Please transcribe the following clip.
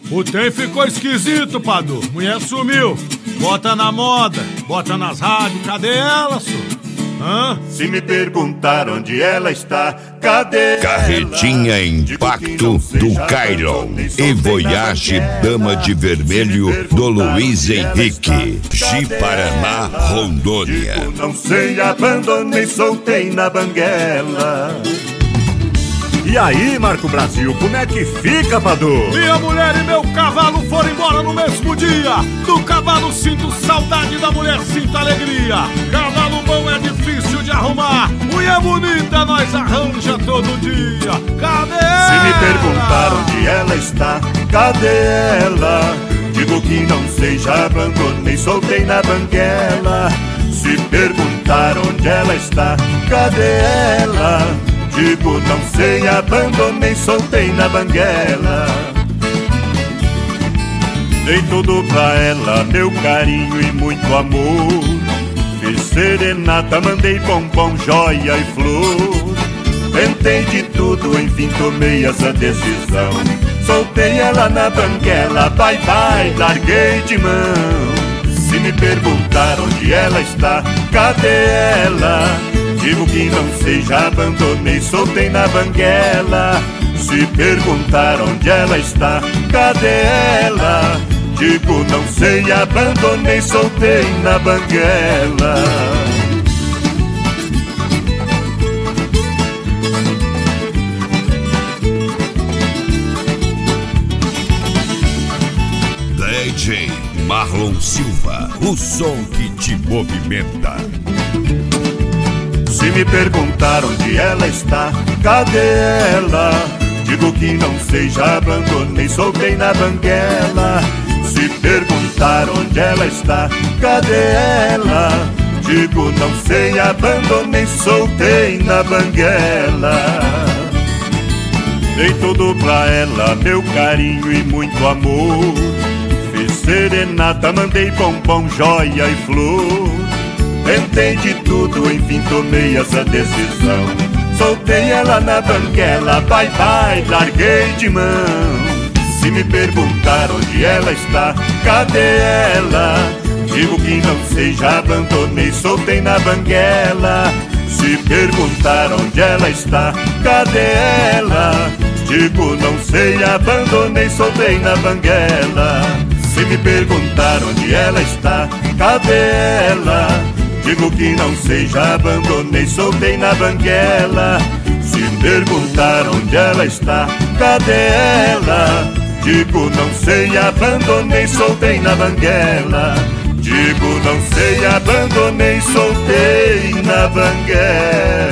O trem ficou esquisito, Padu. Mulher sumiu. Bota na moda, bota nas rádios. Cadê ela, senhor? Se me perguntar onde ela está, cadê Carretinha ela? Impacto do Cairon e Voyage Dama de Vermelho do Luiz Henrique, Ji-Paraná, Rondônia. Não sei, abandonei, soltei na banguela. E aí, Marco Brasil, como é que fica, Padu? Minha mulher e meu cavalo foram embora no mesmo dia. Do cavalo sinto saudade, da mulher sinto alegria. Cavalo bom é difícil de arrumar, mulher bonita nós arranja todo dia. Cadê ela? Se me perguntar onde ela está, cadê ela? Digo que não sei, já abandonei, soltei na banguela. Se perguntar onde ela está, cadê ela? Digo, não sei, abandonei, soltei na banguela. Dei tudo pra ela, meu carinho e muito amor. Fiz serenata, mandei bombom, joia e flor. Tentei de tudo, enfim tomei essa decisão. Soltei ela na banguela, bye bye, larguei de mão. Se me perguntar onde ela está, cadê ela? Digo que não sei, já abandonei, soltei na banguela. Se perguntar onde ela está, cadê ela? Digo não sei, abandonei, soltei na banguela. DJ Marlon Silva, o som que te movimenta. Se me perguntar onde ela está, cadê ela? Digo que não sei, já abandonei, soltei na banguela. Se perguntar onde ela está, cadê ela? Digo não sei, abandonei, soltei na banguela. Dei tudo pra ela, meu carinho e muito amor. Fiz serenata, mandei bombom, joia e flor. Tentei de tudo, enfim tomei essa decisão. Soltei ela na banguela, bye bye, larguei de mão. Se me perguntar onde ela está, cadê ela? Digo que não sei, já abandonei, soltei na banguela. Se perguntar onde ela está, cadê ela? Digo não sei, abandonei, soltei na banguela. Se me perguntar onde ela está, cadê ela? Digo que não sei, já abandonei, soltei na banguela. Se perguntar onde ela está, cadê ela? Digo não sei, abandonei, soltei na banguela. Digo não sei, abandonei, soltei na banguela.